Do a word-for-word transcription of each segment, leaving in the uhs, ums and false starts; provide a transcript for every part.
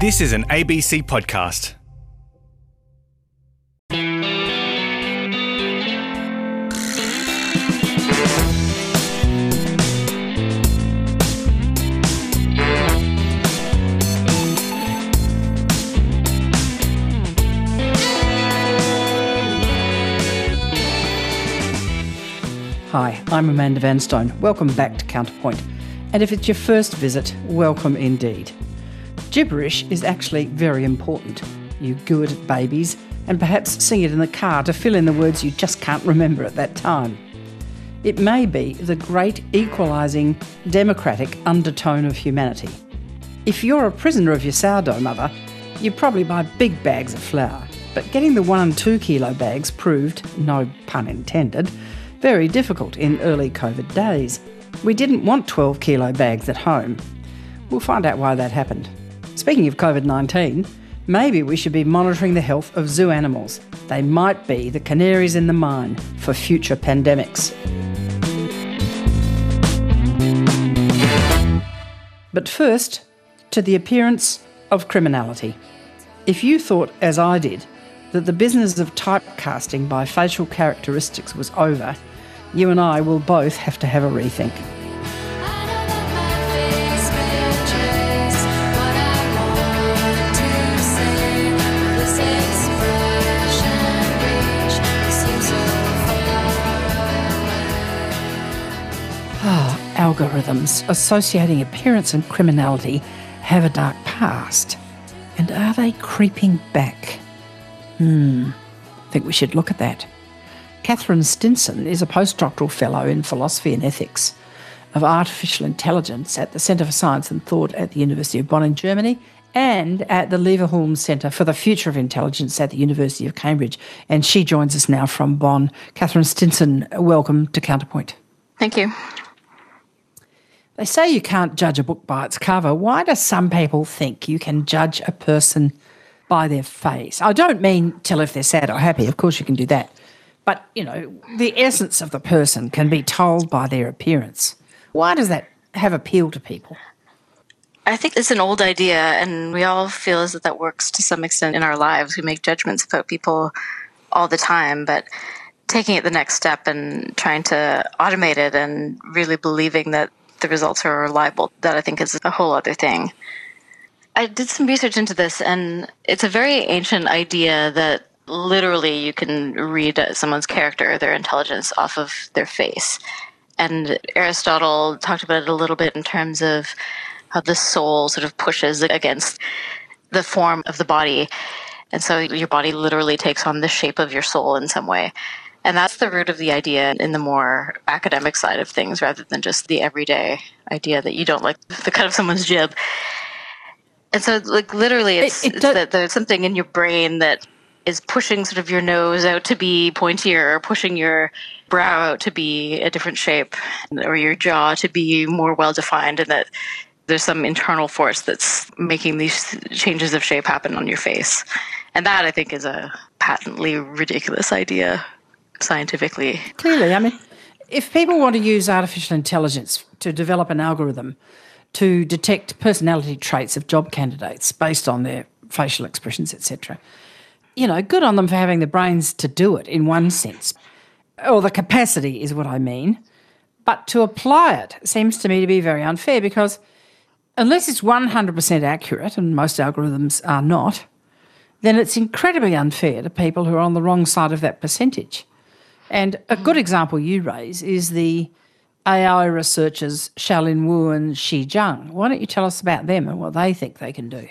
This is an A B C podcast. Hi, I'm Amanda Vanstone. Welcome back to Counterpoint. And if it's your first visit, welcome indeed. Gibberish is actually very important. You goo it at babies and perhaps sing it in the car to fill in the words you just can't remember at that time. It may be the great equalising democratic undertone of humanity. If you're a prisoner of your sourdough mother, you probably buy big bags of flour. But getting the one and two kilo bags proved, no pun intended, very difficult in early COVID days. We didn't want twelve kilo bags at home. We'll find out why that happened. Speaking of COVID nineteen, maybe we should be monitoring the health of zoo animals. They might be the canaries in the mine for future pandemics. But first, to the appearance of criminality. If you thought, as I did, that the business of typecasting by facial characteristics was over, you and I will both have to have a rethink. Oh, algorithms associating appearance and criminality have a dark past. And are they creeping back? Hmm, I think we should look at that. Catherine Stinson is a postdoctoral fellow in philosophy and ethics of artificial intelligence at the Centre for Science and Thought at the University of Bonn in Germany and at the Leverhulme Centre for the Future of Intelligence at the University of Cambridge. And she joins us now from Bonn. Catherine Stinson, welcome to Counterpoint. Thank you. They say you can't judge a book by its cover. Why do some people think you can judge a person by their face? I don't mean tell if they're sad or happy. Of course you can do that. But, you know, the essence of the person can be told by their appearance. Why does that have appeal to people? I think it's an old idea, and we all feel as if that works to some extent in our lives. We make judgments about people all the time, but taking it the next step and trying to automate it and really believing that the results are reliable, that I think is a whole other thing. I did some research into this, and it's a very ancient idea that literally you can read someone's character, their intelligence, off of their face. And Aristotle talked about it a little bit in terms of how the soul sort of pushes against the form of the body. And so your body literally takes on the shape of your soul in some way. And that's the root of the idea in the more academic side of things, rather than just the everyday idea that you don't like the cut of someone's jib. And so, like, literally, it's, it, it it's that there's something in your brain that is pushing sort of your nose out to be pointier, or pushing your brow out to be a different shape, or your jaw to be more well-defined, and that there's some internal force that's making these changes of shape happen on your face. And that, I think, is a patently ridiculous idea scientifically. Clearly, I mean, if people want to use artificial intelligence to develop an algorithm to detect personality traits of job candidates based on their facial expressions, et cetera, you know, good on them for having the brains to do it in one sense, or the capacity is what I mean. But to apply it seems to me to be very unfair, because unless it's one hundred percent accurate, and most algorithms are not, then it's incredibly unfair to people who are on the wrong side of that percentage. And a good example you raise is the A I researchers Xiaolin Wu and Xi Zhang. Why don't you tell us about them and what they think they can do?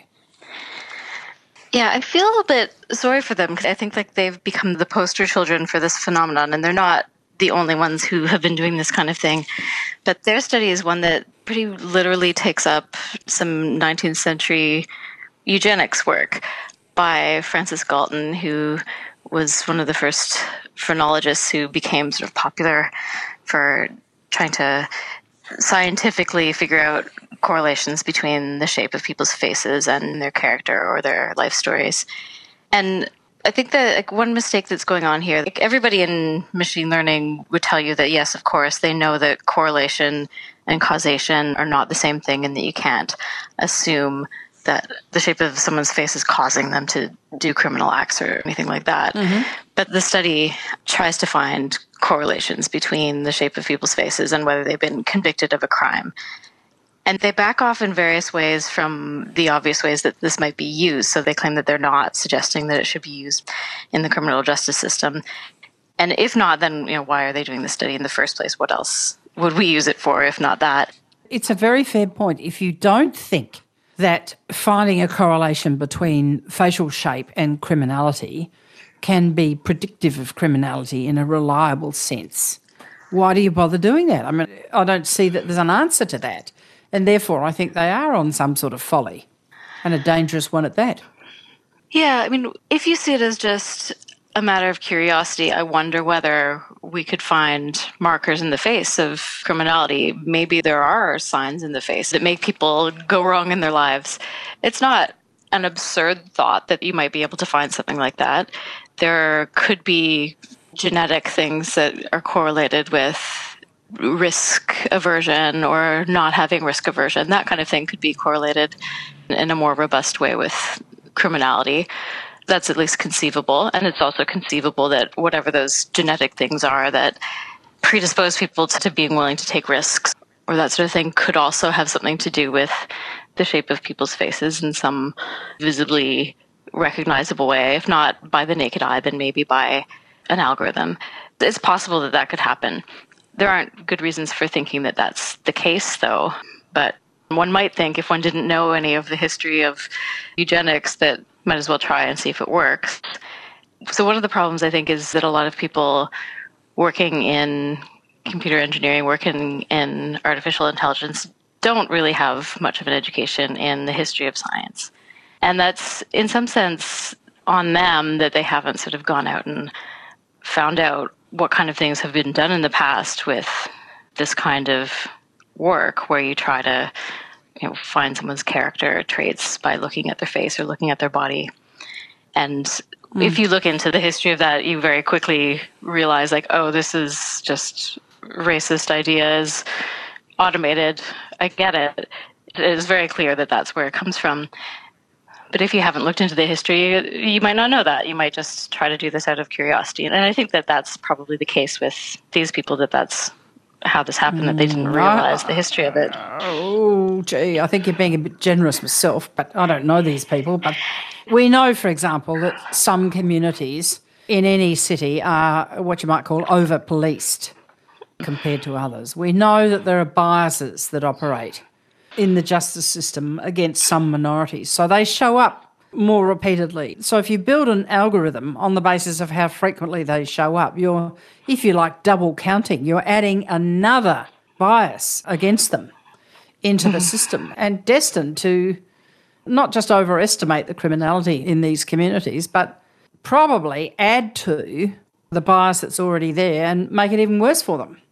Yeah, I feel a bit sorry for them, because I think like they've become the poster children for this phenomenon, and they're not the only ones who have been doing this kind of thing. But their study is one that pretty literally takes up some nineteenth century eugenics work by Francis Galton, who was one of the first phrenologists who became sort of popular for trying to scientifically figure out correlations between the shape of people's faces and their character or their life stories. And I think that like, one mistake that's going on here, like everybody in machine learning would tell you that, yes, of course, they know that correlation and causation are not the same thing, and that you can't assume that the shape of someone's face is causing them to do criminal acts or anything like that. Mm-hmm. But the study tries to find correlations between the shape of people's faces and whether they've been convicted of a crime. And they back off in various ways from the obvious ways that this might be used. So they claim that they're not suggesting that it should be used in the criminal justice system. And if not, then you know, why are they doing the study in the first place? What else would we use it for if not that? It's a very fair point. If you don't think that finding a correlation between facial shape and criminality can be predictive of criminality in a reliable sense, why do you bother doing that? I mean, I don't see that there's an answer to that. And therefore, I think they are on some sort of folly, and a dangerous one at that. Yeah, I mean, if you see it as just a matter of curiosity, I wonder whether we could find markers in the face of criminality. Maybe there are signs in the face that make people go wrong in their lives. It's not an absurd thought that you might be able to find something like that. There could be genetic things that are correlated with risk aversion or not having risk aversion. That kind of thing could be correlated in a more robust way with criminality. That's at least conceivable. And it's also conceivable that whatever those genetic things are that predispose people to being willing to take risks or that sort of thing could also have something to do with the shape of people's faces in some visibly recognizable way, if not by the naked eye, then maybe by an algorithm. It's possible that that could happen. There aren't good reasons for thinking that that's the case, though. But one might think if one didn't know any of the history of eugenics that might as well try and see if it works. So one of the problems, I think, is that a lot of people working in computer engineering, working in artificial intelligence, don't really have much of an education in the history of science. And that's, in some sense, on them that they haven't sort of gone out and found out what kind of things have been done in the past with this kind of work where you try to you know, find someone's character traits by looking at their face or looking at their body. And mm. if you look into the history of that, you very quickly realize, like, oh, this is just racist ideas, automated. I get it. It is very clear that that's where it comes from. But if you haven't looked into the history, you might not know that. You might just try to do this out of curiosity. And I think that that's probably the case with these people, that that's how this happened, that they didn't realize the history of it. Oh, gee, I think you're being a bit generous myself, but I don't know these people. But we know, for example, that some communities in any city are what you might call over-policed compared to others. We know that there are biases that operate in the justice system against some minorities. So they show up more repeatedly. So if you build an algorithm on the basis of how frequently they show up, you're, if you like, double counting. You're adding another bias against them into the system and destined to not just overestimate the criminality in these communities, but probably add to the bias that's already there and make it even worse for them.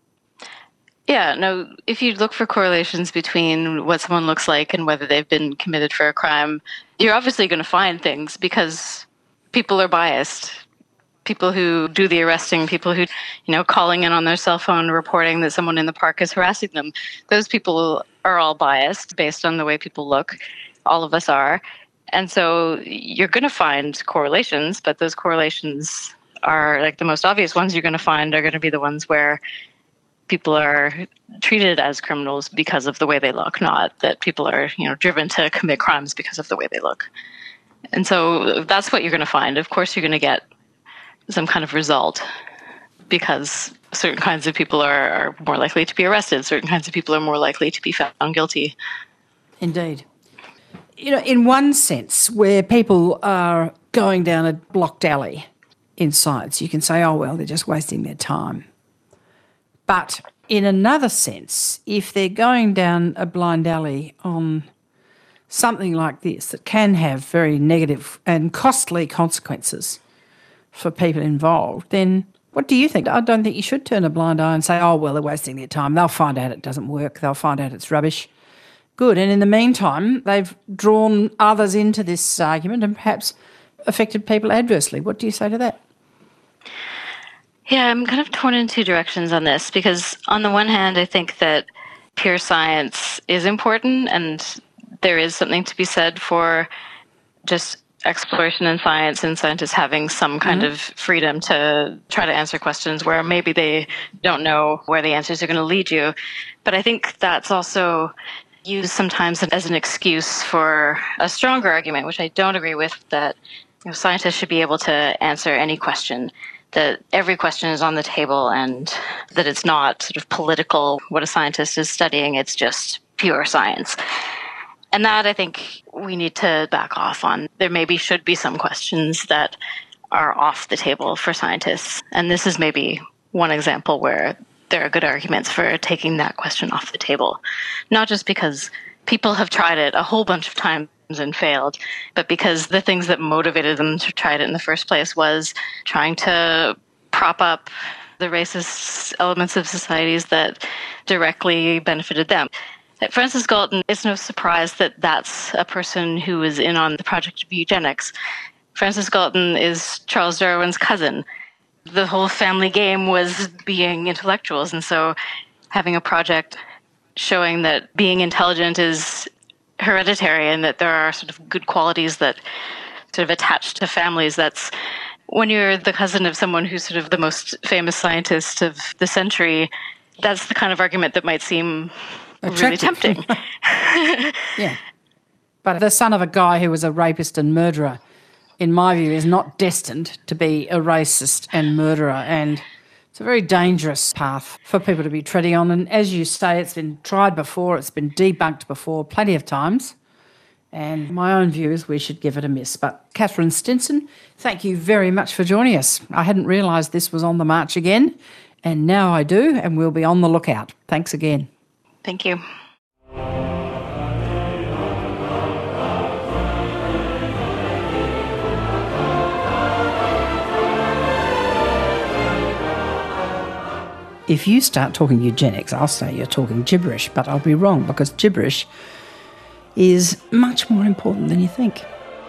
Yeah, no, if you look for correlations between what someone looks like and whether they've been committed for a crime, you're obviously going to find things because people are biased. People who do the arresting, people who, you know, calling in on their cell phone, reporting that someone in the park is harassing them, those people are all biased based on the way people look. All of us are. And so you're going to find correlations, but those correlations are, like, the most obvious ones you're going to find are going to be the ones where people are treated as criminals because of the way they look, not that people are, you know, driven to commit crimes because of the way they look. And so that's what you're going to find. Of course, you're going to get some kind of result because certain kinds of people are, are more likely to be arrested. Certain kinds of people are more likely to be found guilty. Indeed. You know, in one sense, where people are going down a blocked alley in science, you can say, oh, well, they're just wasting their time. But in another sense, if they're going down a blind alley on something like this that can have very negative and costly consequences for people involved, then what do you think? I don't think you should turn a blind eye and say, oh, well, they're wasting their time. They'll find out it doesn't work. They'll find out it's rubbish. Good. And in the meantime, they've drawn others into this argument and perhaps affected people adversely. What do you say to that? Yeah, I'm kind of torn in two directions on this because on the one hand, I think that pure science is important and there is something to be said for just exploration in science and scientists having some kind mm-hmm. of freedom to try to answer questions where maybe they don't know where the answers are going to lead you. But I think that's also used sometimes as an excuse for a stronger argument, which I don't agree with, that you know, scientists should be able to answer any question, that every question is on the table and that it's not sort of political what a scientist is studying, it's just pure science. And that, I think, we need to back off on. There maybe should be some questions that are off the table for scientists. And this is maybe one example where there are good arguments for taking that question off the table. Not just because people have tried it a whole bunch of times and failed, but because the things that motivated them to try it in the first place was trying to prop up the racist elements of societies that directly benefited them. Francis Galton, it's no surprise that that's a person who is in on the project of eugenics. Francis Galton is Charles Darwin's cousin. The whole family game was being intellectuals, and so having a project showing that being intelligent is hereditary and that there are sort of good qualities that sort of attach to families, that's when you're the cousin of someone who's sort of the most famous scientist of the century, that's the kind of argument that might seem really tempting. Yeah. But the son of a guy who was a rapist and murderer, in my view, is not destined to be a racist and murderer. And it's a very dangerous path for people to be treading on. And as you say, it's been tried before, it's been debunked before plenty of times. And my own view is we should give it a miss. But Catherine Stinson, thank you very much for joining us. I hadn't realised this was on the march again, and now I do, and we'll be on the lookout. Thanks again. Thank you. If you start talking eugenics, I'll say you're talking gibberish, but I'll be wrong because gibberish is much more important than you think.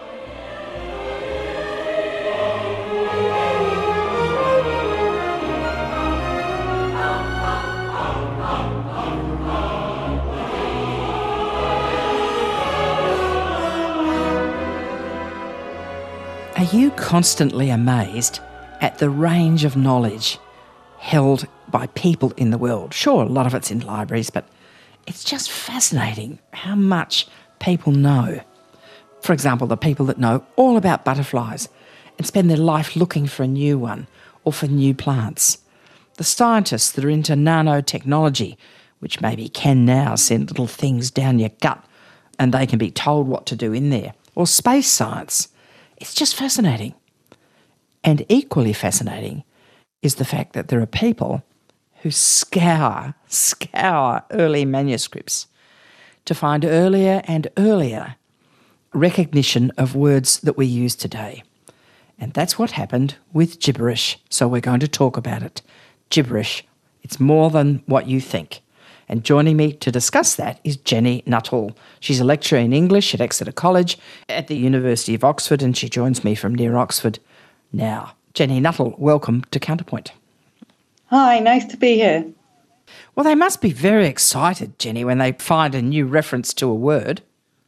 Are you constantly amazed at the range of knowledge held by people in the world? Sure, a lot of it's in libraries, but it's just fascinating how much people know. For example, the people that know all about butterflies and spend their life looking for a new one or for new plants. The scientists that are into nanotechnology, which maybe can now send little things down your gut and they can be told what to do in there. Or space science. It's just fascinating. And equally fascinating is the fact that there are people who scour, scour early manuscripts to find earlier and earlier recognition of words that we use today. And that's what happened with gibberish, so we're going to talk about it. Gibberish, it's more than what you think. And joining me to discuss that is Jenny Nuttall. She's a lecturer in English at Exeter College at the University of Oxford, and she joins me from near Oxford now. Jenny Nuttall, welcome to Counterpoint. Hi, nice to be here. Well, they must be very excited, Jenny, when they find a new reference to a word.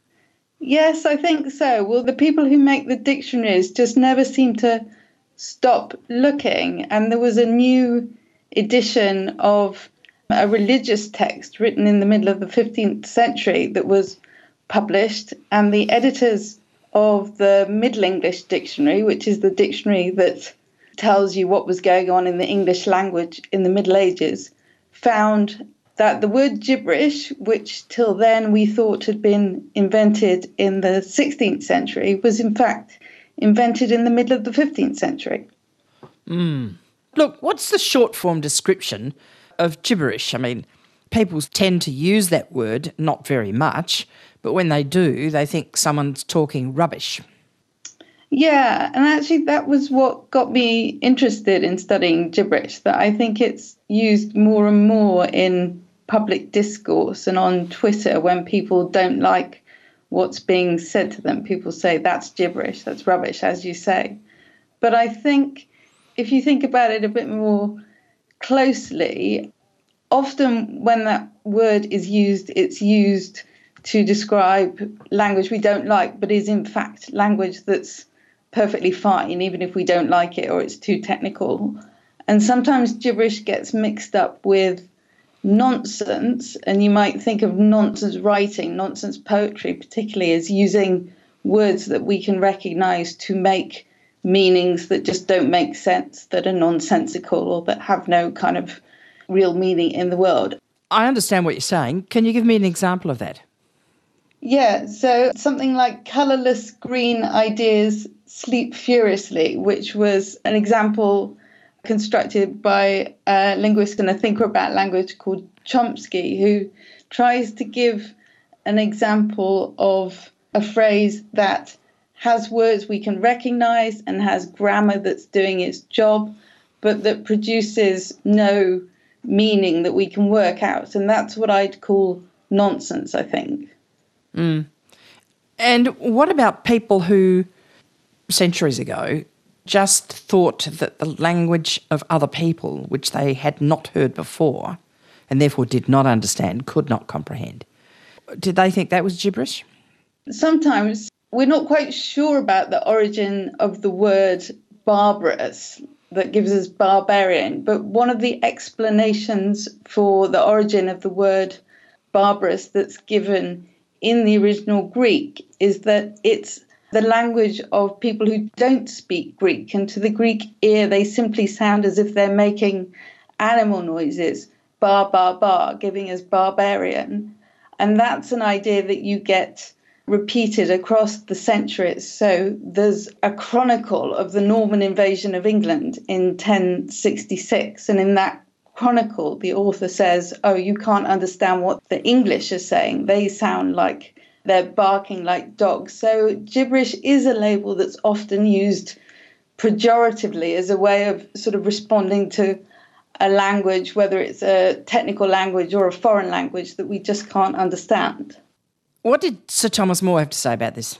Yes, I think so. Well, the people who make the dictionaries just never seem to stop looking. And there was a new edition of a religious text written in the middle of the fifteenth century that was published, and the editors of the Middle English Dictionary, which is the dictionary that tells you what was going on in the English language in the Middle Ages, found that the word gibberish, which till then we thought had been invented in the sixteenth century, was in fact invented in the middle of the fifteenth century. Mm. Look, what's the short form description of gibberish? I mean, people tend to use that word not very much, but when they do, they think someone's talking rubbish. Yeah, and actually that was what got me interested in studying gibberish, that I think it's used more and more in public discourse and on Twitter when people don't like what's being said to them. People say, that's gibberish, that's rubbish, as you say. But I think if you think about it a bit more closely, often when that word is used, it's used to describe language we don't like, but is in fact language that's perfectly fine, even if we don't like it or it's too technical. And sometimes gibberish gets mixed up with nonsense, and you might think of nonsense writing, nonsense poetry particularly, as using words that we can recognize to make meanings that just don't make sense, that are nonsensical or that have no kind of real meaning in the world. I understand what you're saying. Can you give me an example of that? Yeah, so something like colourless green ideas sleep furiously, which was an example constructed by a linguist and a thinker about language called Chomsky, who tries to give an example of a phrase that has words we can recognise and has grammar that's doing its job, but that produces no meaning that we can work out. And that's what I'd call nonsense, I think. Mm. And what about people who, centuries ago, just thought that the language of other people, which they had not heard before and therefore did not understand, could not comprehend? Did they think that was gibberish? Sometimes we're not quite sure about the origin of the word barbarous that gives us barbarian, but one of the explanations for the origin of the word barbarous that's given in the original Greek is that it's the language of people who don't speak Greek, and to the Greek ear they simply sound as if they're making animal noises, bar, bar, bar, giving us barbarian. And that's an idea that you get repeated across the centuries. So there's a chronicle of the Norman invasion of England in ten sixty-six, and in that chronicle the author says, oh, you can't understand what the English are saying. They sound like they're barking like dogs. So gibberish is a label that's often used pejoratively as a way of sort of responding to a language, whether it's a technical language or a foreign language that we just can't understand. What did Sir Thomas More have to say about this?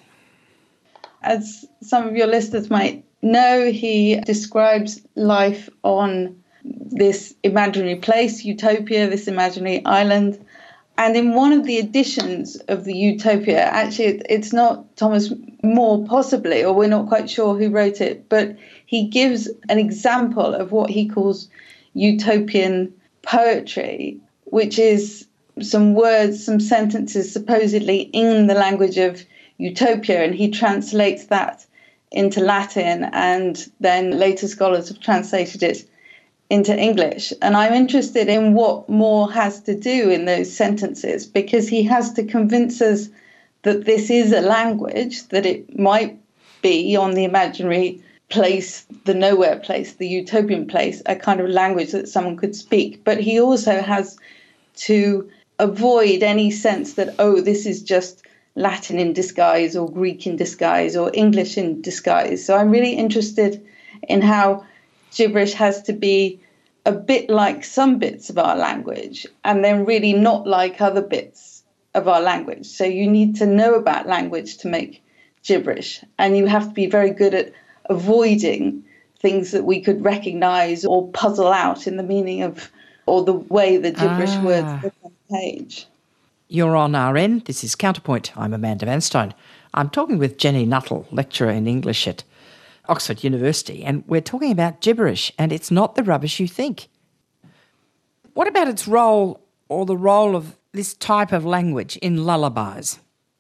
As some of your listeners might know, he describes life on this imaginary place, Utopia, this imaginary island. And in one of the editions of the Utopia, actually it's not Thomas More possibly, or we're not quite sure who wrote it, but he gives an example of what he calls utopian poetry, which is some words, some sentences supposedly in the language of Utopia, and he translates that into Latin, and then later scholars have translated it into English. And I'm interested in what More has to do in those sentences, because he has to convince us that this is a language, that it might be on the imaginary place, the nowhere place, the utopian place, a kind of language that someone could speak. But he also has to avoid any sense that, oh, this is just Latin in disguise or Greek in disguise or English in disguise. So I'm really interested in how gibberish has to be a bit like some bits of our language and then really not like other bits of our language. So you need to know about language to make gibberish, and you have to be very good at avoiding things that we could recognize or puzzle out in the meaning of, or the way the gibberish ah. words look on the page. You're on R N. This is Counterpoint. I'm Amanda Vanstone. I'm talking with Jenny Nuttall, lecturer in English at Oxford University, and we're talking about gibberish, and it's not the rubbish you think. What about its role, or the role of this type of language in lullabies?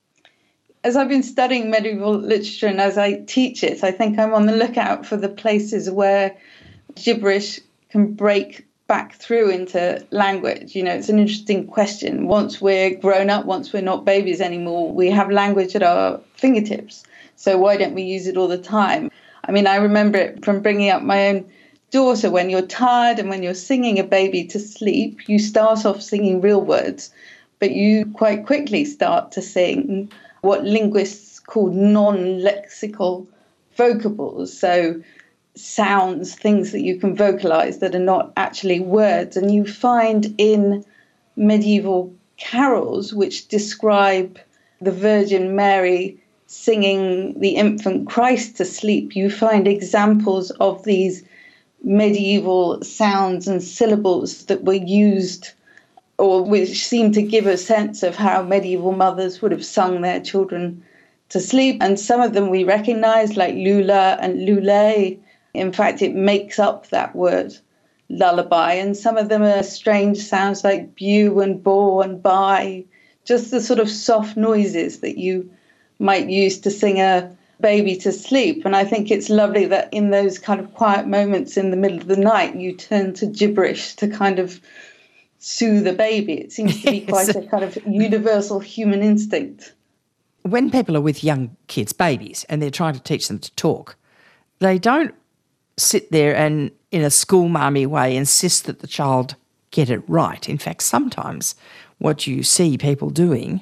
As I've been studying medieval literature and as I teach it, I think I'm on the lookout for the places where gibberish can break back through into language. You know, it's an interesting question. Once we're grown up, once we're not babies anymore, we have language at our fingertips. So why don't we use it all the time? I mean, I remember it from bringing up my own daughter. When you're tired and when you're singing a baby to sleep, you start off singing real words, but you quite quickly start to sing what linguists call non-lexical vocables. So sounds, things that you can vocalize that are not actually words. And you find in medieval carols, which describe the Virgin Mary singing the infant Christ to sleep, you find examples of these medieval sounds and syllables that were used or which seem to give a sense of how medieval mothers would have sung their children to sleep. And some of them we recognise, like Lula and Lulay. In fact, it makes up that word, lullaby. And some of them are strange sounds like bew and bo and bai, just the sort of soft noises that you might use to sing a baby to sleep. And I think it's lovely that in those kind of quiet moments in the middle of the night, you turn to gibberish to kind of soothe the baby. It seems to be quite a kind of universal human instinct. When people are with young kids, babies, and they're trying to teach them to talk, they don't sit there and, in a school marmy way, insist that the child get it right. In fact, sometimes what you see people doing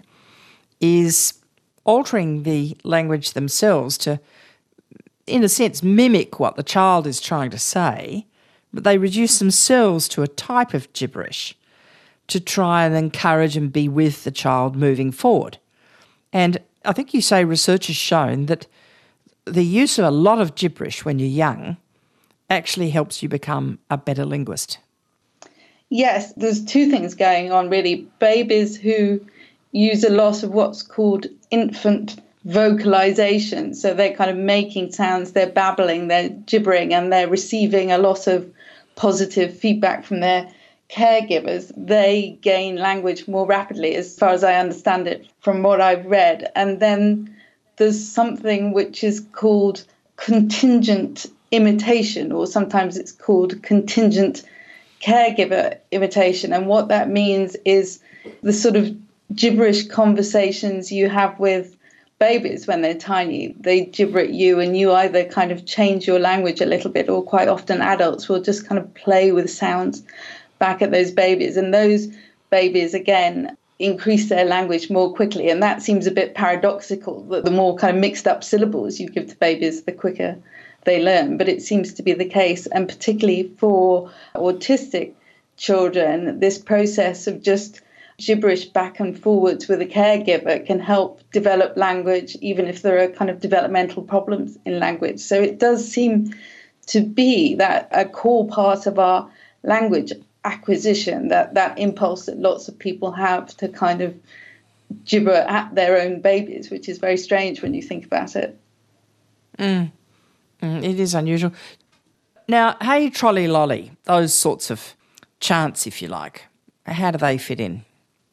is altering the language themselves to, in a sense, mimic what the child is trying to say, but they reduce themselves to a type of gibberish to try and encourage and be with the child moving forward. And I think you say research has shown that the use of a lot of gibberish when you're young actually helps you become a better linguist. Yes, there's two things going on really. Babies who use a lot of what's called infant vocalization. So they're kind of making sounds, they're babbling, they're gibbering, and they're receiving a lot of positive feedback from their caregivers. They gain language more rapidly, as far as I understand it, from what I've read. And then there's something which is called contingent imitation, or sometimes it's called contingent caregiver imitation. And what that means is the sort of gibberish conversations you have with babies when they're tiny. They gibber at you and you either kind of change your language a little bit, or quite often adults will just kind of play with sounds back at those babies. And those babies, again, increase their language more quickly. And that seems a bit paradoxical, that the more kind of mixed up syllables you give to babies, the quicker they learn. But it seems to be the case. And particularly for autistic children, this process of just gibberish back and forwards with a caregiver can help develop language, even if there are kind of developmental problems in language. So it does seem to be that a core part of our language acquisition, that that impulse that lots of people have to kind of gibber at their own babies, which is very strange when you think about it. Mm. Mm, it is unusual. Now, hey, trolley lolly, those sorts of chants, if you like, how do they fit in?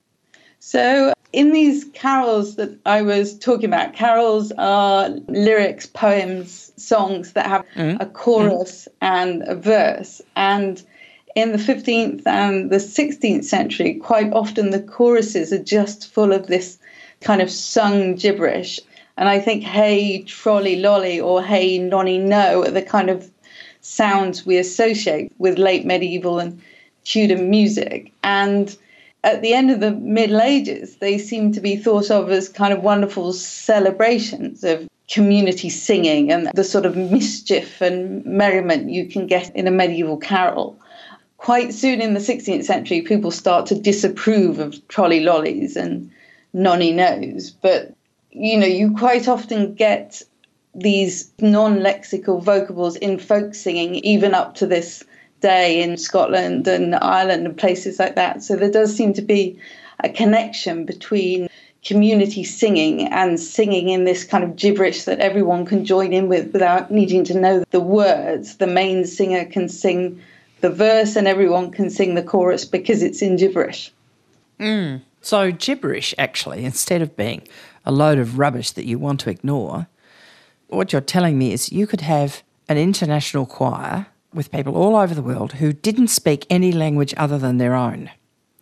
So in these carols that I was talking about, carols are lyrics, poems, songs that have mm. a chorus mm. and a verse. And in the fifteenth and the sixteenth century, quite often the choruses are just full of this kind of sung gibberish. And I think hey, trolley lolly, or hey, nonny no are the kind of sounds we associate with late medieval and Tudor music. And at the end of the Middle Ages, they seem to be thought of as kind of wonderful celebrations of community singing and the sort of mischief and merriment you can get in a medieval carol. Quite soon in the sixteenth century, people start to disapprove of trolley lollies and nonny no's. But, you know, you quite often get these non-lexical vocables in folk singing, even up to this day in Scotland and Ireland and places like that. So there does seem to be a connection between community singing and singing in this kind of gibberish that everyone can join in with without needing to know the words. The main singer can sing the verse and everyone can sing the chorus because it's in gibberish. Mm. So gibberish, actually, instead of being a load of rubbish that you want to ignore, what you're telling me is you could have an international choir with people all over the world who didn't speak any language other than their own.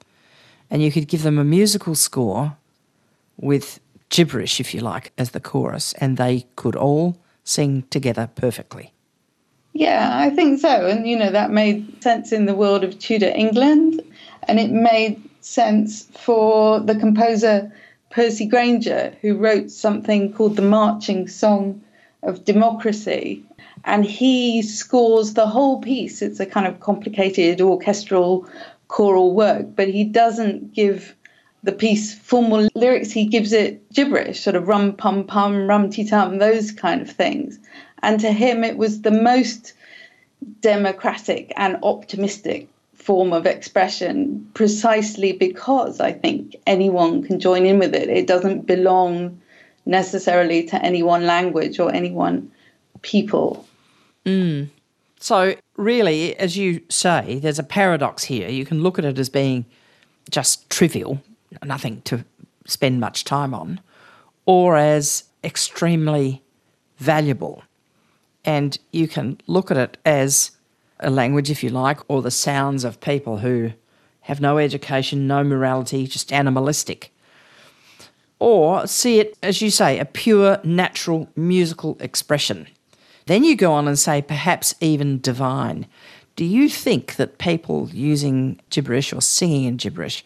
And you could give them a musical score with gibberish, if you like, as the chorus, and they could all sing together perfectly. Yeah, I think so. And, you know, that made sense in the world of Tudor England, and it made sense for the composer Percy Grainger, who wrote something called the Marching Song of Democracy. And he scores the whole piece. It's a kind of complicated orchestral choral work, but he doesn't give the piece formal lyrics. He gives it gibberish, sort of rum pum pum, rum ti tum, those kind of things. And to him, it was the most democratic and optimistic form of expression precisely because I think anyone can join in with it. It doesn't belong necessarily to any one language or any one people. Mm. So really, as you say, there's a paradox here. You can look at it as being just trivial, nothing to spend much time on, or as extremely valuable. And you can look at it as a language, if you like, or the sounds of people who have no education, no morality, just animalistic. Or see it, as you say, a pure, natural, musical expression. Then you go on and say perhaps even divine. Do you think that people using gibberish or singing in gibberish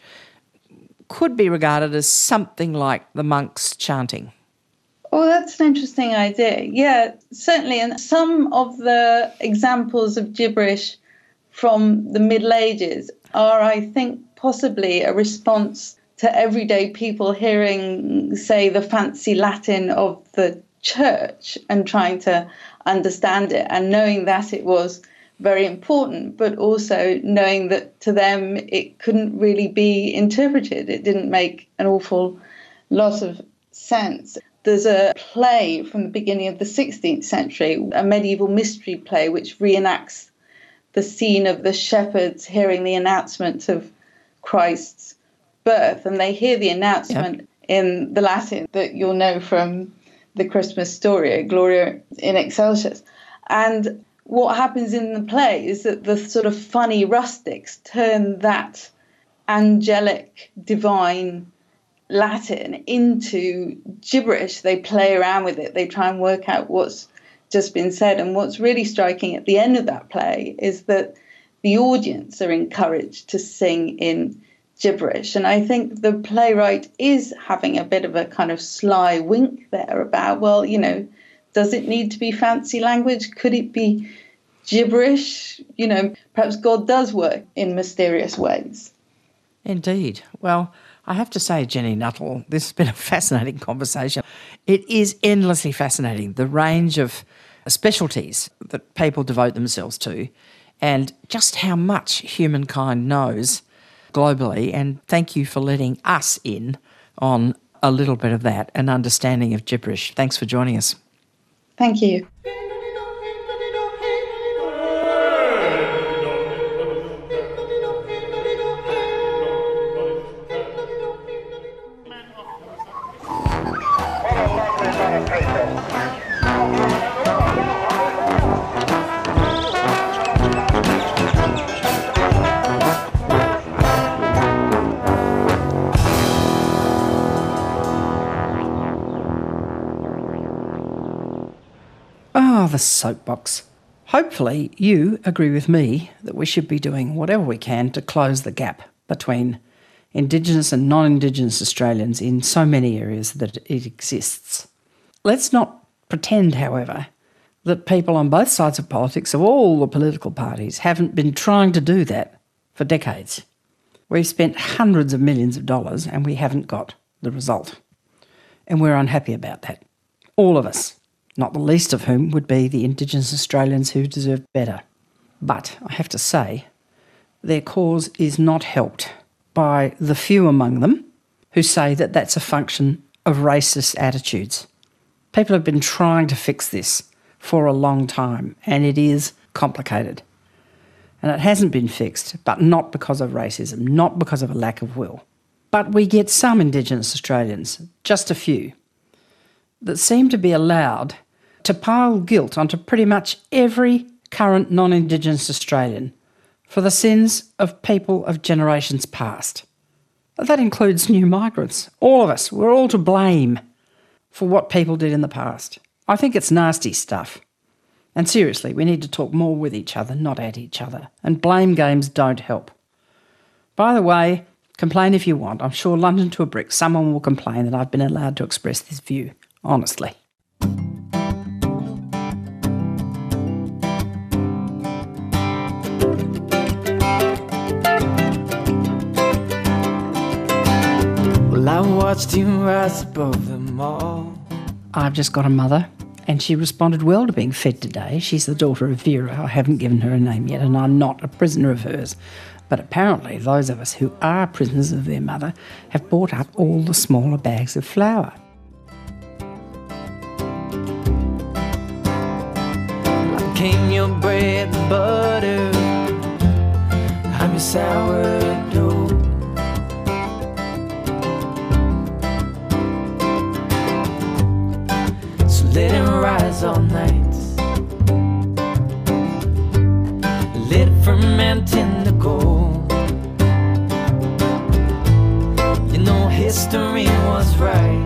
could be regarded as something like the monks chanting? Oh, that's an interesting idea. Yeah, certainly. And some of the examples of gibberish from the Middle Ages are, I think, possibly a response to everyday people hearing, say, the fancy Latin of the church and trying to understand it and knowing that it was very important, but also knowing that to them it couldn't really be interpreted. It didn't make an awful lot of sense. There's a play from the beginning of the sixteenth century, a medieval mystery play, which reenacts the scene of the shepherds hearing the announcement of Christ's birth. And they hear the announcement yep. in the Latin that you'll know from the Christmas story, Gloria in Excelsis. And what happens in the play is that the sort of funny rustics turn that angelic, divine Latin into gibberish. They play around with it. They try and work out what's just been said. And what's really striking at the end of that play is that the audience are encouraged to sing in gibberish. And I think the playwright is having a bit of a kind of sly wink there about, well, you know, does it need to be fancy language? Could it be gibberish? You know, perhaps God does work in mysterious ways. Indeed. Well, I have to say, Jenny Nuttall, this has been a fascinating conversation. It is endlessly fascinating, the range of specialties that people devote themselves to and just how much humankind knows globally. And thank you for letting us in on a little bit of that, an understanding of gibberish. Thanks for joining us. Thank you. Oh, the soapbox. Hopefully you agree with me that we should be doing whatever we can to close the gap between Indigenous and non-Indigenous Australians in so many areas that it exists. Let's not pretend, however, that people on both sides of politics, of all the political parties, haven't been trying to do that for decades. We've spent hundreds of millions of dollars and we haven't got the result. And we're unhappy about that. All of us. Not the least of whom would be the Indigenous Australians who deserve better. But I have to say, their cause is not helped by the few among them who say that that's a function of racist attitudes. People have been trying to fix this for a long time, and it is complicated. And it hasn't been fixed, but not because of racism, not because of a lack of will. But we get some Indigenous Australians, just a few, that seem to be allowed to pile guilt onto pretty much every current non-Indigenous Australian for the sins of people of generations past. That includes new migrants. All of us, we're all to blame for what people did in the past. I think it's nasty stuff. And seriously, we need to talk more with each other, not at each other. And blame games don't help. By the way, complain if you want. I'm sure London to a brick, someone will complain that I've been allowed to express this view, honestly. Well, I watched him rise above them all. I've just got a mother, and she responded well to being fed today. She's the daughter of Vera. I haven't given her a name yet, and I'm not a prisoner of hers. But apparently those of us who are prisoners of their mother have bought up all the smaller bags of flour. Came your bread and butter, I'm your sourdough. So let it rise all night, let it ferment in the gold. You know history was right.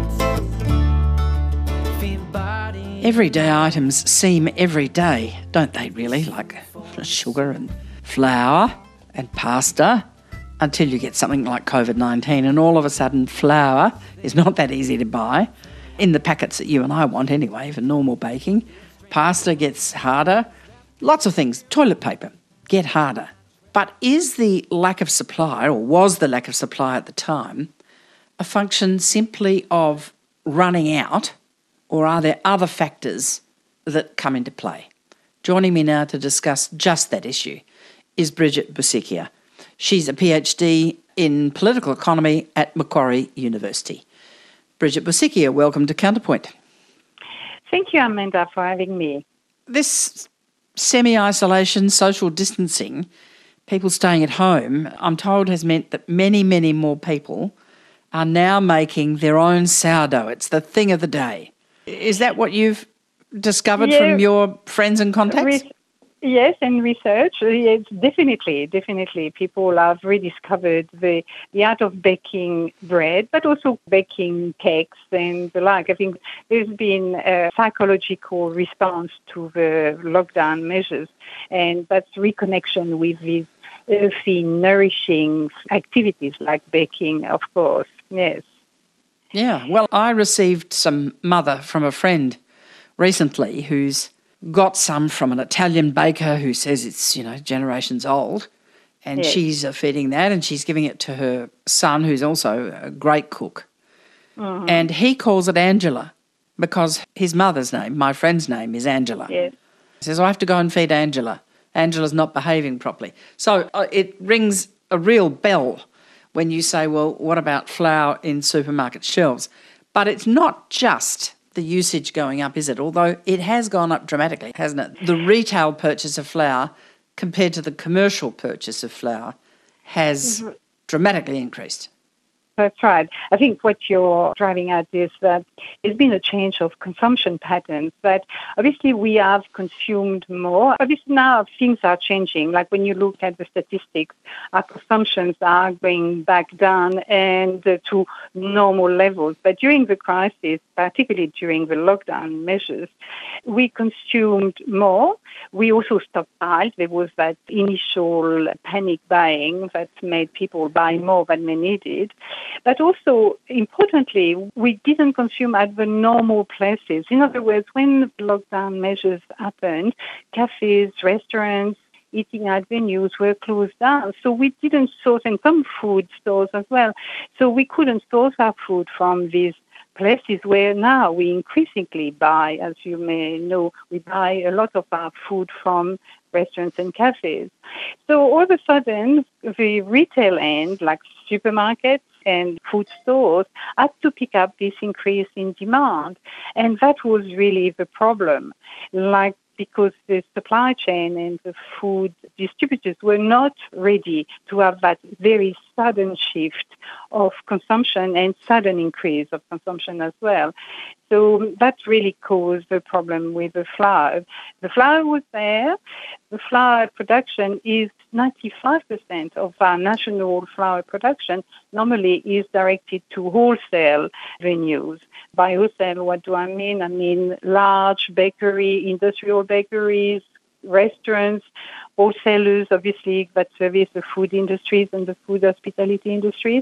Everyday items seem everyday, don't they really? Like sugar and flour and pasta, until you get something like COVID nineteen and all of a sudden flour is not that easy to buy, in the packets that you and I want anyway for normal baking. Pasta gets harder. Lots of things. Toilet paper get harder. But is the lack of supply, or was the lack of supply at the time, a function simply of running out, or are there other factors that come into play? Joining me now to discuss just that issue is Bridget Busikia. She's a PhD in political economy at Macquarie University. Bridget Busikia, welcome to Counterpoint. Thank you, Amanda, for having me. This semi-isolation, social distancing, people staying at home, I'm told has meant that many, many more people are now making their own sourdough. It's the thing of the day. Is that what you've discovered yeah, from your friends and contacts? Re- yes, and research. Yes, definitely, definitely. People have rediscovered the, the art of baking bread, but also baking cakes and the like. I think there's been a psychological response to the lockdown measures, and that's reconnection with these healthy, nourishing activities like baking, of course. Yes. Yeah, well, I received some mother from a friend recently who's got some from an Italian baker who says it's, you know, generations old, and yes. she's uh, feeding that, and she's giving it to her son, who's also a great cook. Mm-hmm. And he calls it Angela because his mother's name, my friend's name, is Angela. Yes. He says, I have to go and feed Angela. Angela's not behaving properly. So uh, it rings a real bell when you say, well, what about flour in supermarket shelves? But it's not just the usage going up, is it? Although it has gone up dramatically, hasn't it? The retail purchase of flour compared to the commercial purchase of flour has mm-hmm. dramatically increased. That's right. I think what you're driving at is that there's been a change of consumption patterns, that obviously we have consumed more. Obviously now things are changing. Like when you look at the statistics, our consumptions are going back down and uh, to normal levels. But during the crisis, particularly during the lockdown measures, we consumed more. We also stockpiled. There was that initial panic buying that made people buy more than they needed. But also, importantly, we didn't consume at the normal places. In other words, when the lockdown measures happened, cafes, restaurants, eating out venues were closed down. So we didn't source, and some food stores as well. So we couldn't source our food from these places where now we increasingly buy, as you may know, we buy a lot of our food from restaurants and cafes. So all of a sudden, the retail end, like supermarkets and food stores, had to pick up this increase in demand. And that was really the problem. Like, because the supply chain and the food distributors were not ready to have that very sudden shift of consumption and sudden increase of consumption as well. So that really caused the problem with the flour. The flour was there. The flour production is ninety-five percent of our national flour production normally is directed to wholesale venues. By wholesale, what do I mean? I mean large bakery, industrial bakeries, restaurants, wholesalers, obviously, that service the food industries and the food hospitality industries.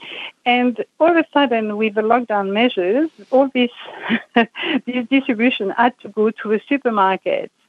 And all of a sudden, with the lockdown measures, all this, this distribution had to go to the supermarkets.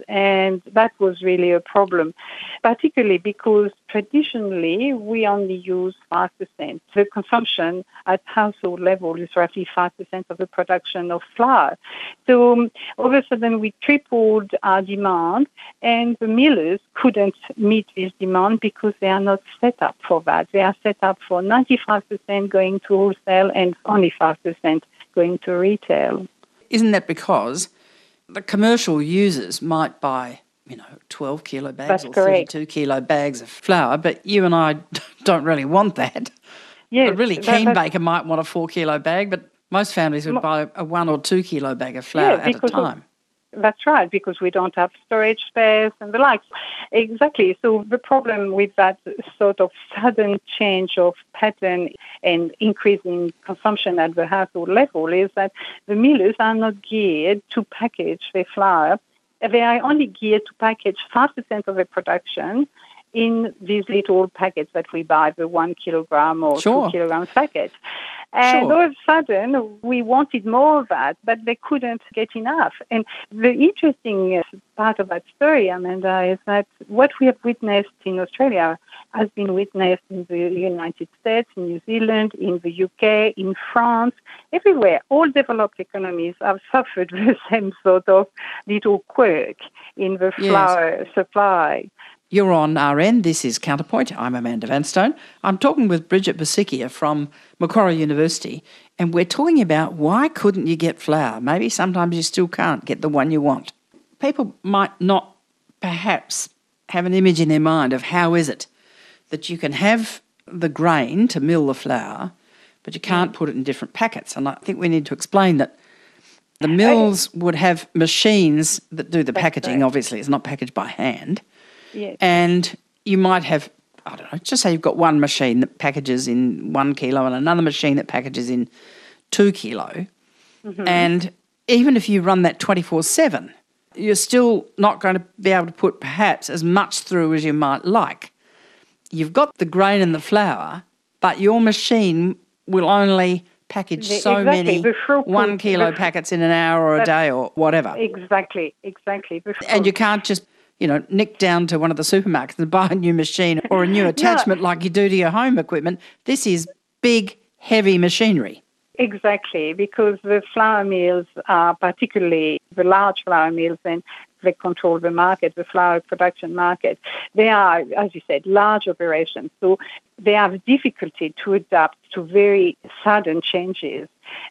and that was really a problem, particularly because traditionally we only use five percent. The consumption at household level is roughly five percent of the production of flour. So um, all of a sudden we tripled our demand, and the millers couldn't meet this demand because they are not set up for that. They are set up for ninety-five percent going to wholesale and only five percent going to retail. Isn't that because the commercial users might buy, you know, twelve kilo bags That's or correct. thirty-two kilo bags of flour, but you and I don't really want that. Yes, A really that- keen that's- baker might want a four kilo bag, but most families would Mo- buy a one or two kilo bag of flour Yeah, at a because of- time. That's right, because we don't have storage space and the likes. Exactly. So the problem with that sort of sudden change of pattern and increase in consumption at the household level is that the millers are not geared to package their flour. They are only geared to package five percent of their production in these little packets that we buy, the one kilogram or Sure. two kilograms packet. And Sure. all of a sudden, we wanted more of that, but they couldn't get enough. And the interesting part of that story, Amanda, is that what we have witnessed in Australia has been witnessed in the United States, in New Zealand, in the U K, in France, everywhere. All developed economies have suffered the same sort of little quirk in the Yes. flour supply. You're on R N. This is Counterpoint. I'm Amanda Vanstone. I'm talking with Bridget Basikia from Macquarie University, and we're talking about why couldn't you get flour? Maybe sometimes you still can't get the one you want. People might not perhaps have an image in their mind of how is it that you can have the grain to mill the flour, but you can't put it in different packets. And I think we need to explain that the mills would have machines that do the packaging. right. Obviously, it's not packaged by hand. Yes. And you might have, I don't know, just say you've got one machine that packages in one kilo and another machine that packages in two kilo. Mm-hmm. And even if you run that twenty-four seven, you're still not going to be able to put perhaps as much through as you might like. You've got the grain and the flour, but your machine will only package The- so exactly, many the throughput- one kilo the- packets in an hour or a day or whatever. Exactly, exactly. And you can't just, you know, nick down to one of the supermarkets and buy a new machine or a new attachment like you do to your home equipment. This is big, heavy machinery. Exactly, because the flour mills are particularly the large flour mills, and they control the market, the flour production market. They are, as you said, large operations, so they have difficulty to adapt to very sudden changes.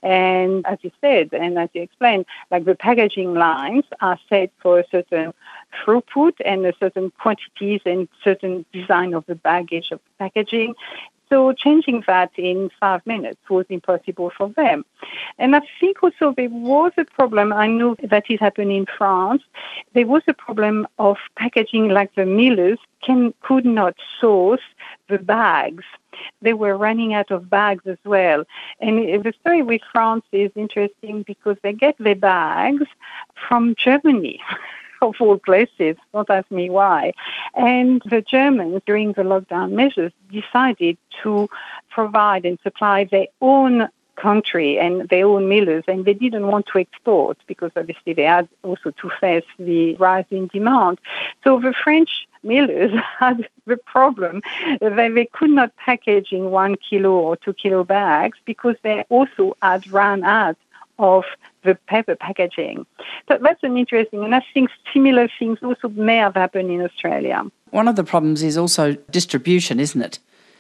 And as you said, and as you explained, like the packaging lines are set for a certain throughput and a certain quantities and certain design of the baggage of packaging. So changing that in five minutes was impossible for them. And I think also there was a problem, I know that it happened in France, there was a problem of packaging, like the millers can, could not source the bags. They were running out of bags as well. And the story with France is interesting because they get their bags from Germany. Of all places, don't ask me why. And the Germans, during the lockdown measures, decided to provide and supply their own country and their own millers, and they didn't want to export because obviously they had also to face the rise in demand. So the French millers had the problem that they could not package in one kilo or two kilo bags because they also had run out of the paper packaging. So that's an interesting, and I think similar things also may have happened in Australia. One of the problems is also distribution, isn't it?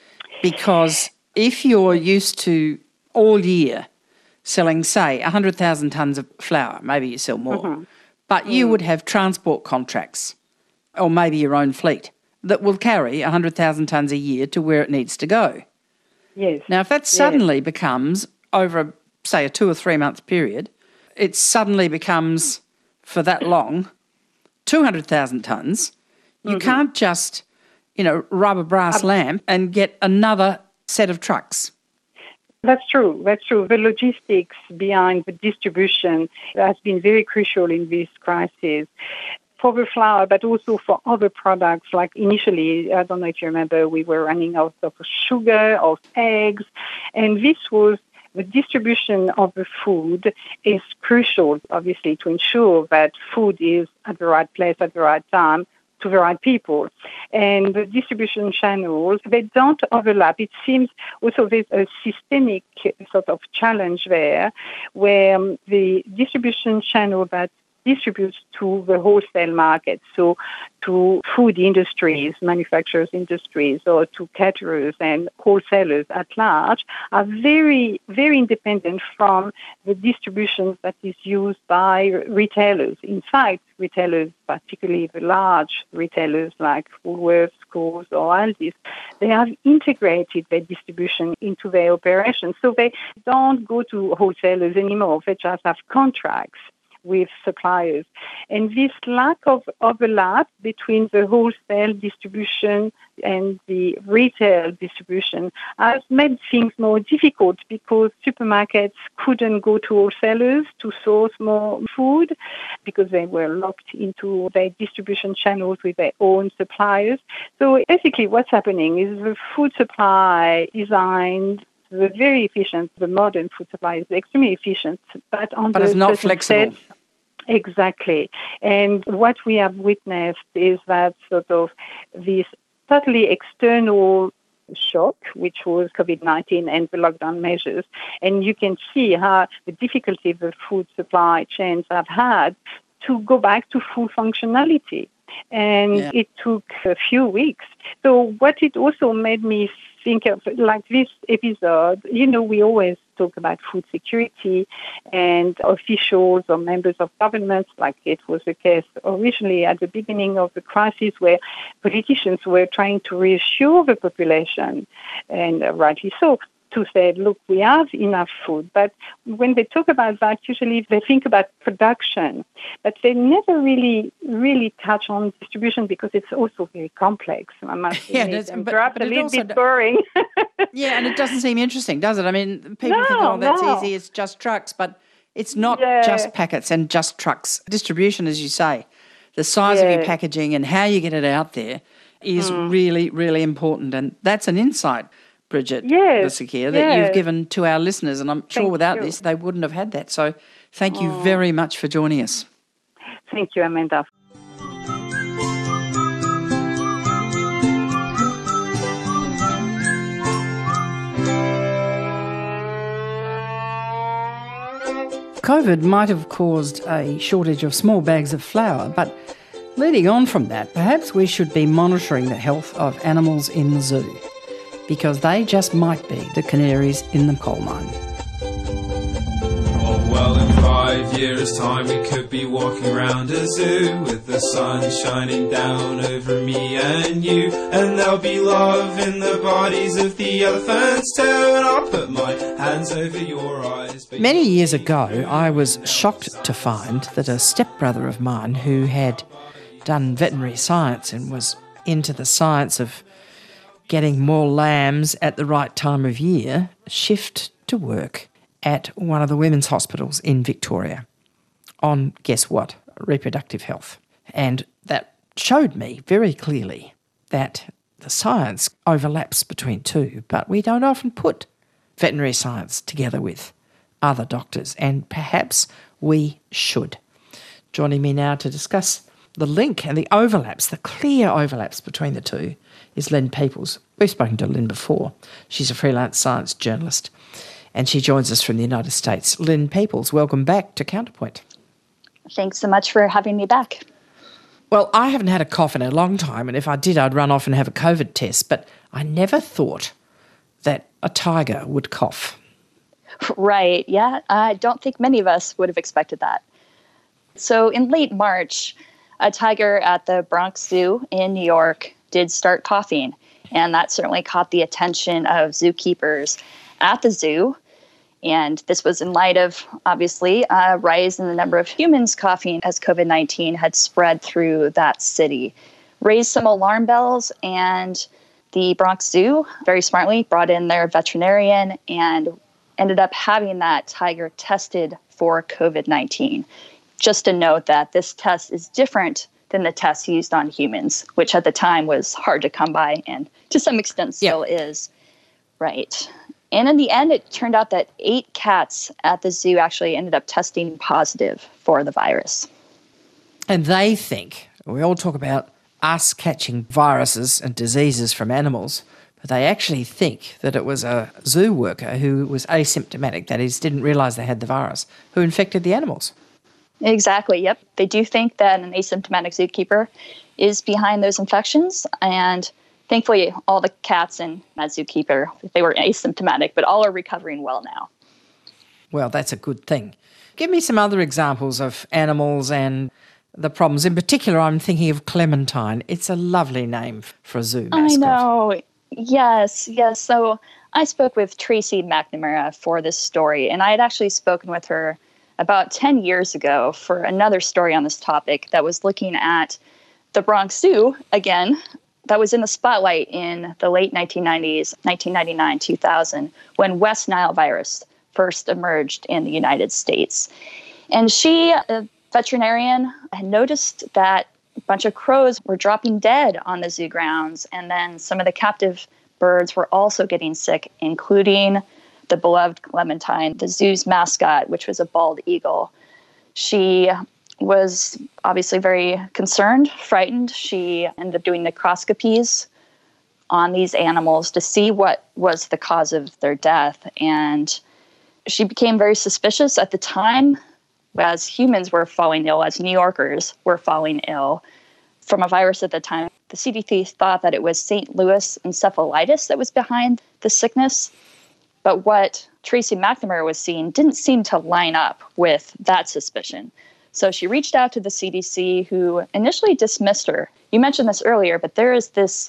Because if you're used to all year selling, say, one hundred thousand tonnes of flour, maybe you sell more, mm-hmm. but you mm. would have transport contracts or maybe your own fleet that will carry one hundred thousand tonnes a year to where it needs to go. Yes. Now, if that suddenly yes. becomes over a say a two or three month period, it suddenly becomes for that long two hundred thousand tonnes. You mm-hmm. can't just, you know, rub a brass um, lamp and get another set of trucks. That's true. That's true. The logistics behind the distribution has been very crucial in this crisis. For the flour, but also for other products. Like initially, I don't know if you remember, we were running out of sugar, of eggs, and this was the distribution of the food is crucial, obviously, to ensure that food is at the right place at the right time to the right people. And the distribution channels, they don't overlap. It seems also there's a systemic sort of challenge there where um, the distribution channel that distributes to the wholesale market, so to food industries, manufacturers industries, or to caterers and wholesalers at large, are very, very independent from the distribution that is used by retailers. In fact, retailers, particularly the large retailers like Woolworths, Coles, or Aldi's, they have integrated their distribution into their operations. So they don't go to wholesalers anymore. They just have contracts with suppliers. And this lack of overlap between the wholesale distribution and the retail distribution has made things more difficult because supermarkets couldn't go to wholesalers to source more food because they were locked into their distribution channels with their own suppliers. So basically what's happening is the food supply designed the very efficient, the modern food supply is extremely efficient, but on but the it's not flexible. Sets, exactly. And what we have witnessed is that sort of this totally external shock, which was COVID nineteen and the lockdown measures. And you can see how the difficulty the food supply chains have had to go back to full functionality. And yeah. It took a few weeks. So what it also made me think of, like this episode, you know, we always talk about food security and officials or members of governments, like it was the case originally at the beginning of the crisis where politicians were trying to reassure the population, and uh, rightly so, to say, look, we have enough food. But when they talk about that, usually they think about production, but they never really, really touch on distribution because it's also very complex. I must yeah, admit, but, perhaps but a little bit d- boring. Yeah, and it doesn't seem interesting, does it? I mean, people no, think, oh, that's no. easy, it's just trucks, but it's not yeah. just packets and just trucks. Distribution, as you say, the size yeah. of your packaging and how you get it out there is mm. really, really important. And that's an insight, Bridget yes, Boussaquier, that yes. you've given to our listeners, and I'm sure thank without you. this they wouldn't have had that. So thank you oh. very much for joining us. Thank you, Amanda. COVID might have caused a shortage of small bags of flour, but leading on from that, perhaps we should be monitoring the health of animals in the zoo, because they just might be the canaries in the coal mine. Oh, well, in five years' time we could be walking around a zoo with the sun shining down over me and you, and there'll be love in the bodies of the elephants too, and I'll put my hands over your eyes. Many years ago, I was shocked to find that a stepbrother of mine who had done veterinary science and was into the science of getting more lambs at the right time of year, shift to work at one of the women's hospitals in Victoria on, guess what, reproductive health. And that showed me very clearly that the science overlaps between two, but we don't often put veterinary science together with other doctors, and perhaps we should. Joining me now to discuss the link and the overlaps, the clear overlaps between the two, is Lynn Peoples. We've spoken to Lynn before. She's a freelance science journalist, and she joins us from the United States. Lynn Peoples, welcome back to Counterpoint. Thanks so much for having me back. Well, I haven't had a cough in a long time, and if I did, I'd run off and have a COVID test, but I never thought that a tiger would cough. Right, yeah. I don't think many of us would have expected that. So in late March, a tiger at the Bronx Zoo in New York did start coughing, and that certainly caught the attention of zookeepers at the zoo. And this was in light of, obviously, a rise in the number of humans coughing as COVID nineteen had spread through that city. Raised some alarm bells, and the Bronx Zoo very smartly brought in their veterinarian and ended up having that tiger tested for COVID nineteen. Just to note that this test is different than the test used on humans, which at the time was hard to come by and to some extent still yep. is. Right. And in the end, it turned out that eight cats at the zoo actually ended up testing positive for the virus. And they think, we all talk about us catching viruses and diseases from animals, but they actually think that it was a zoo worker who was asymptomatic, that is, didn't realise they had the virus, who infected the animals. Exactly, yep. They do think that an asymptomatic zookeeper is behind those infections, and thankfully all the cats in that zookeeper, they were asymptomatic, but all are recovering well now. Well, that's a good thing. Give me some other examples of animals and the problems. In particular, I'm thinking of Clementine. It's a lovely name for a zoo mascot. I know. Yes, yes. So I spoke with Tracy McNamara for this story, and I had actually spoken with her about ten years ago for another story on this topic that was looking at the Bronx Zoo, again, that was in the spotlight in the late nineteen nineties, nineteen ninety-nine, two thousand, when West Nile virus first emerged in the United States. And she, a veterinarian, had noticed that a bunch of crows were dropping dead on the zoo grounds, and then some of the captive birds were also getting sick, including the beloved Clementine, the zoo's mascot, which was a bald eagle. She was obviously very concerned, frightened. She ended up doing necroscopies on these animals to see what was the cause of their death. And she became very suspicious at the time, as humans were falling ill, as New Yorkers were falling ill from a virus at the time. The C D C thought that it was Saint Louis encephalitis that was behind the sickness. But what Tracy McNamara was seeing didn't seem to line up with that suspicion. So she reached out to the C D C, who initially dismissed her. You mentioned this earlier, but there is this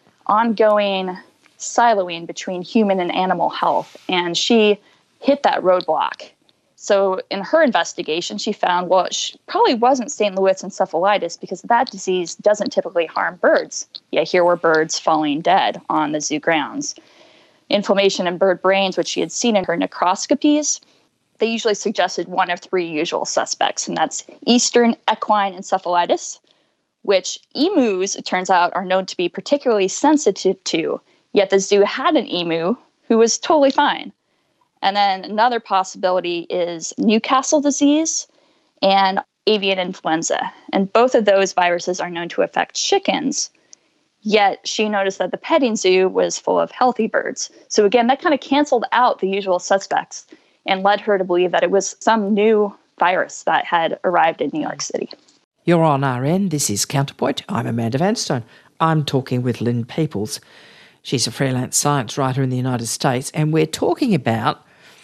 ongoing siloing between human and animal health, and she hit that roadblock. So in her investigation, she found, well, it probably wasn't Saint Louis encephalitis because that disease doesn't typically harm birds. Yet here were birds falling dead on the zoo grounds. Inflammation in bird brains, which she had seen in her necroscopies, they usually suggested one of three usual suspects, and that's Eastern equine encephalitis, which emus, it turns out, are known to be particularly sensitive to, yet the zoo had an emu who was totally fine. And then another possibility is Newcastle disease and avian influenza. And both of those viruses are known to affect chickens. Yet she noticed that the petting zoo was full of healthy birds. So again, that kind of canceled out the usual suspects and led her to believe that it was some new virus that had arrived in New York City. You're on R N. This is Counterpoint. I'm Amanda Vanstone. I'm talking with Lynn Peoples. She's a freelance science writer in the United States, and we're talking about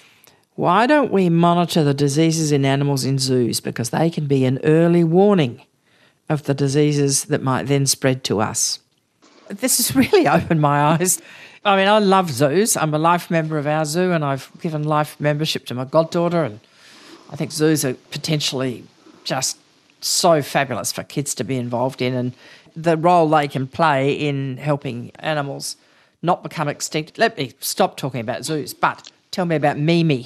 why don't we monitor the diseases in animals in zoos, because they can be an early warning of the diseases that might then spread to us. This has really opened my eyes. I mean, I love zoos. I'm a life member of our zoo, and I've given life membership to my goddaughter, and I think zoos are potentially just so fabulous for kids to be involved in, and the role they can play in helping animals not become extinct. Let me stop talking about zoos, but tell me about Mimi.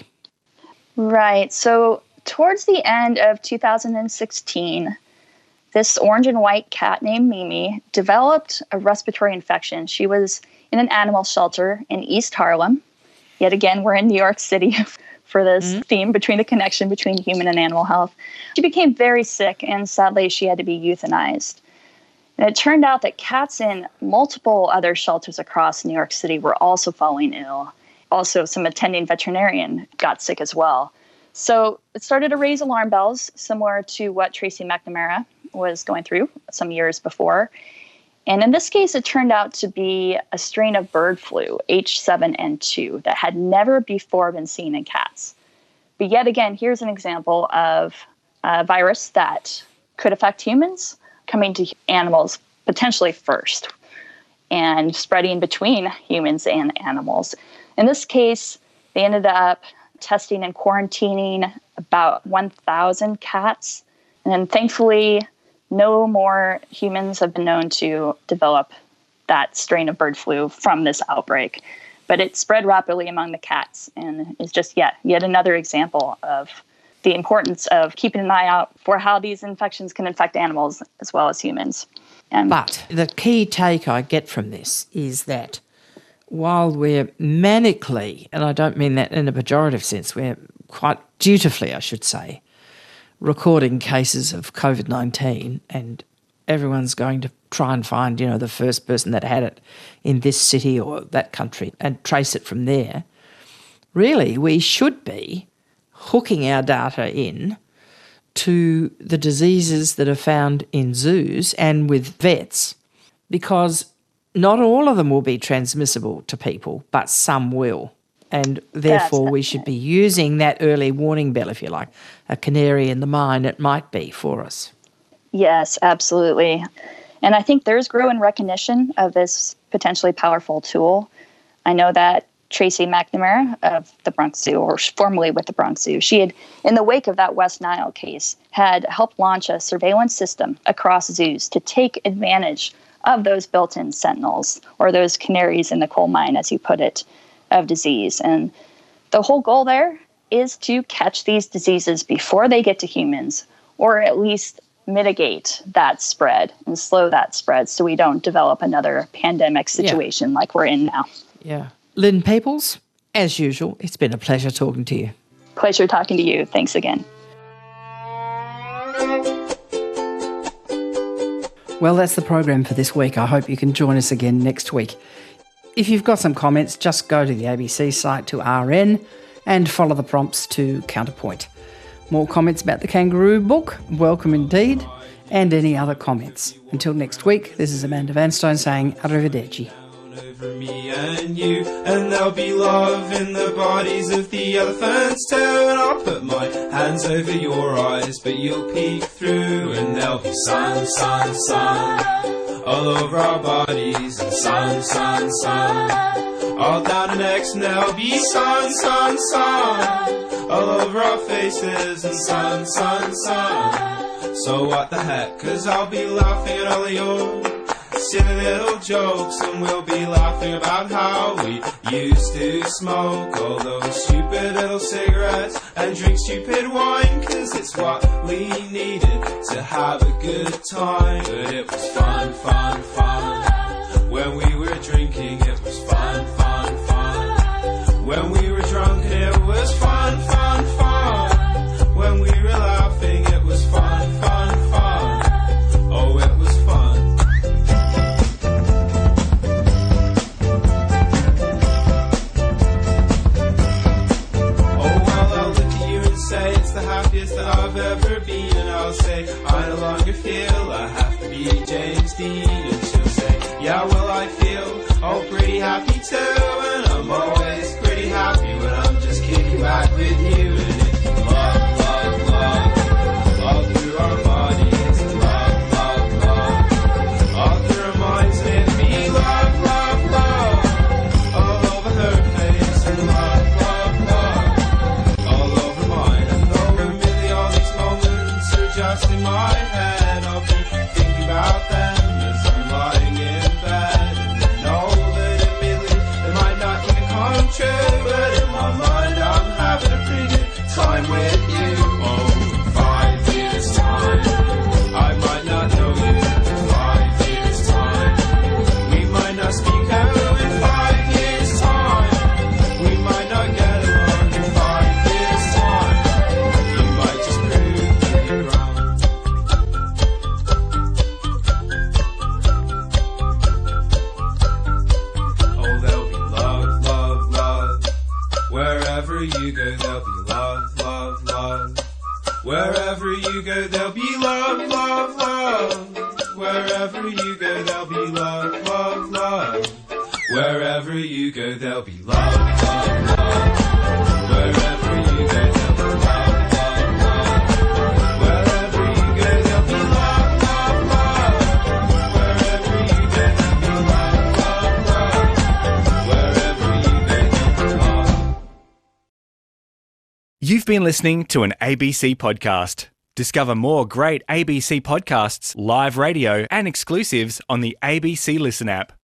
Right. So towards the end of two thousand sixteen, this orange and white cat named Mimi developed a respiratory infection. She was in an animal shelter in East Harlem. Yet again, we're in New York City for this mm-hmm. theme between the connection between human and animal health. She became very sick, and sadly, she had to be euthanized. And it turned out that cats in multiple other shelters across New York City were also falling ill. Also, some attending veterinarian got sick as well. So it started to raise alarm bells, similar to what Tracy McNamara was going through some years before. And in this case, it turned out to be a strain of bird flu, H seven N two, that had never before been seen in cats. But yet again, here's an example of a virus that could affect humans coming to animals potentially first and spreading between humans and animals. In this case, they ended up testing and quarantining about one thousand cats. And thankfully, no more humans have been known to develop that strain of bird flu from this outbreak. But it spread rapidly among the cats, and is just yet, yet another example of the importance of keeping an eye out for how these infections can infect animals as well as humans. And but the key take I get from this is that while we're manically, and I don't mean that in a pejorative sense, we're quite dutifully, I should say, recording cases of COVID nineteen, and everyone's going to try and find, you know, the first person that had it in this city or that country and trace it from there. Really, we should be hooking our data in to the diseases that are found in zoos and with vets, because not all of them will be transmissible to people, but some will. And therefore we should be using that early warning bell, if you like, a canary in the mine it might be for us. Yes, absolutely. And I think there's growing recognition of this potentially powerful tool. I know that Tracy McNamara of the Bronx Zoo, or formerly with the Bronx Zoo, she had, in the wake of that West Nile case, had helped launch a surveillance system across zoos to take advantage of those built-in sentinels, or those canaries in the coal mine, as you put it, of disease. And the whole goal there is to catch these diseases before they get to humans, or at least mitigate that spread and slow that spread so we don't develop another pandemic situation yeah. like we're in now. Yeah. Lynn Peoples, as usual, it's been a pleasure talking to you. Pleasure talking to you. Thanks again. Well, that's the program for this week. I hope you can join us again next week. If you've got some comments, just go to the A B C site to R N and follow the prompts to Counterpoint. More comments about the kangaroo book, welcome indeed, and any other comments. Until next week, this is Amanda Vanstone saying arrivederci. Over me and you, and there'll be love in the bodies of the elephants too. And I'll put my hands over your eyes, but you'll peek through, and there'll be sun, sun, sun all over our bodies, and sun, sun, sun all down our necks, and there'll be sun, sun, sun all over our faces, and sun, sun, sun. So what the heck, 'cause I'll be laughing at all of your silly little jokes, and we'll be laughing about how we used to smoke all those stupid little cigarettes and drink stupid wine, 'cause it's what we needed to have a good time. But it was fun, fun, fun when we were drinking. It was fun, fun, fun when we were drunk, and it was fun, fun, fun when we were laughing. It was fun, fun, fun. Oh, it was fun. Say it's the happiest that I've ever been, and I'll say I no longer feel I have to be James Dean, and she'll say, yeah, well, I feel oh pretty happy too, and I'm always pretty happy when I'm just kicking back with you. And it's love, love, love all through our bodies, and love, love, love all through our minds, and it'd be love, love, love all over her face, and love, love, love all over mine. Just in my head, I'll be thinking about them as I'm lying in bed. And I know that admittedly it might not even come true, but in my mind I'm having a pretty good time with you. Oh, in five years time, I might not know you. In five years time, we might not speak. Oh, in five years time, we might not get along. In five years time, you might just prove to be wrong. Wherever you go, there'll be love, love, love. Wherever you go, there'll be love, love, love. Wherever you go, there'll be love, love, love. Wherever you go, there'll be love, love, love. Wherever you go, there'll be love, love, love. Wherever you go, there'll be love, love, love. Wherever you go, there'll be love, love, love. Wherever you go, there'll be love. You've been listening to an A B C podcast. Discover more great A B C podcasts, live radio, and exclusives on the A B C Listen app.